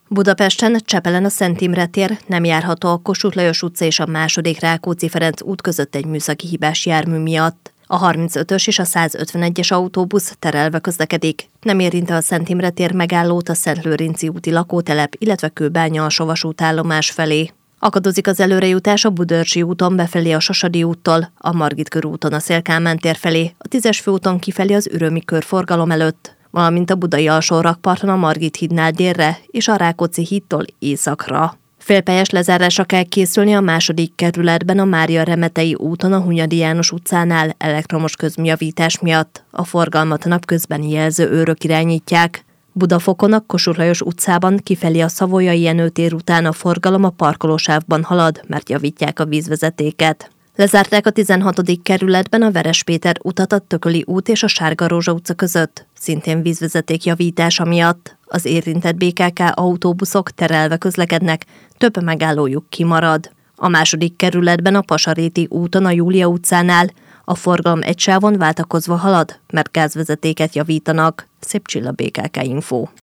Budapesten, Csepelen a Szent Imre tér nem járható a Kossuth Lajos utca és a II. Rákóczi Ferenc út között egy műszaki hibás jármű miatt. A 35-ös és a 151-es autóbusz terelve közlekedik. Nem érinti a Szent Imre tér megállót a Szentlőrinci úti lakótelep, illetve Kőbánya a vasútállomás felé. Akadozik az előrejutás a Budaörsi úton befelé a Sasadi úttól, a Margit körúton a Széll-Kálmán tér felé, a 10-es főúton kifelé az Ürömi körforgalom előtt, valamint a budai alsó rakparton a Margit hídnál délre és a Rákóczi hídtól északra. Félpályás lezárásra kell készülni a II. Kerületben a Mária Remetei úton a Hunyadi János utcánál elektromos közműjavítás miatt. A forgalmat napközbeni jelzőőrök irányítják. Budafokon a Kossuth Lajos utcában kifelé a Savoyai Jenő tér után a forgalom a parkolósávban halad, mert javítják a vízvezetéket. Lezárták a 16. kerületben a Veres Péter utat a Tököli út és a Sárga Rózsa utca között, szintén vízvezeték javítása miatt. Az érintett BKK autóbuszok terelve közlekednek, több megállójuk kimarad. A II. Kerületben a Pasaréti úton a Júlia utcánál a forgalom egy sávon váltakozva halad, mert gázvezetéket javítanak. Szép Csilla, BKK Info.